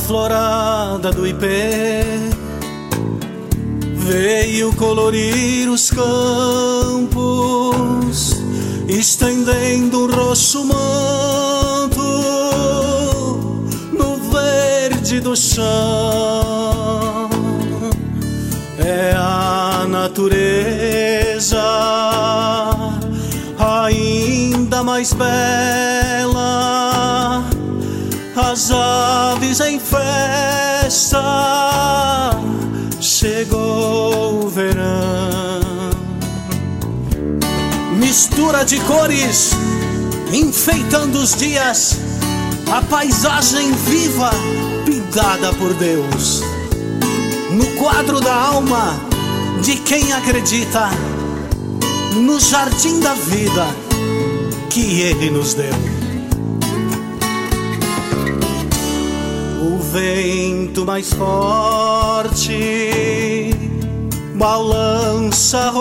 florada do ipê veio colorir os campos, estendendo um roxo manto no verde do chão. É a natureza ainda mais bela, as aves em festa, chegou o verão. Mistura de cores enfeitando os dias, a paisagem viva pintada por Deus. No quadro da alma de quem acredita no jardim da vida que Ele nos deu. O vento mais forte balança a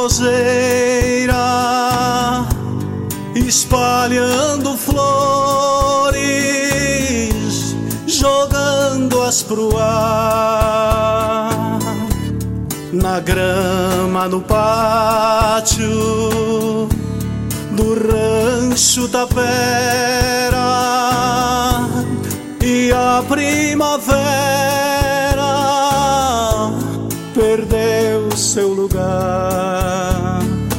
roseira, espalhando flores, jogando-as pro ar. Na grama, no pátio do rancho Tapera, e a primavera perdeu seu lugar.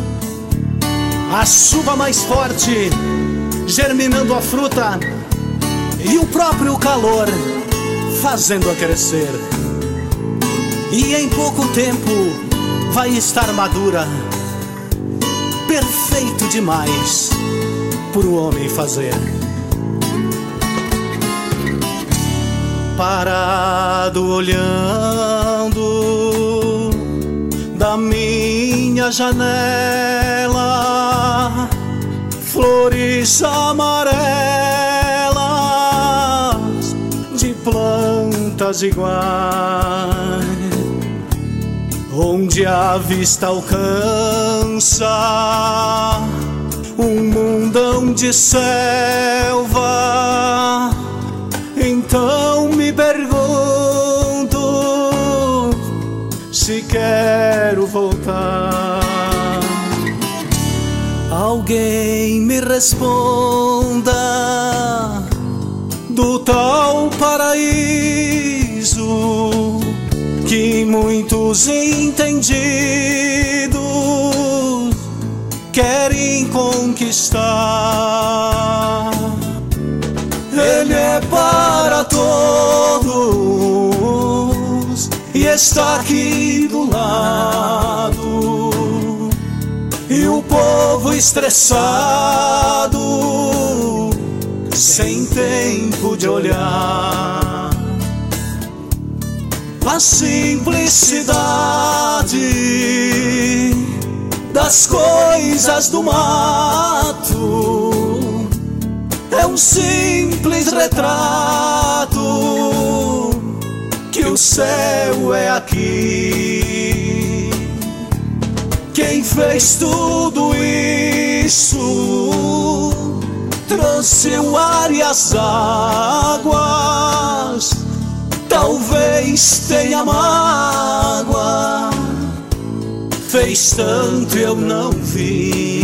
A chuva mais forte germinando a fruta, e o próprio calor fazendo-a crescer. E em pouco tempo vai estar madura, perfeito demais pro homem fazer. Parado olhando da minha janela, flores amarelas de plantas iguais, onde a vista alcança um mundão de selva. Então me pergunto se quero voltar. Alguém me responda do tal paraíso que muitos entendidos querem conquistar. Ele é para todos e está aqui do lado. E o povo estressado, sem tempo de olhar, a simplicidade das coisas do mato é um simples retrato que o céu é aqui. Quem fez tudo isso trouxe o ar e as águas, talvez tenha mágoa, fez tanto eu não vi.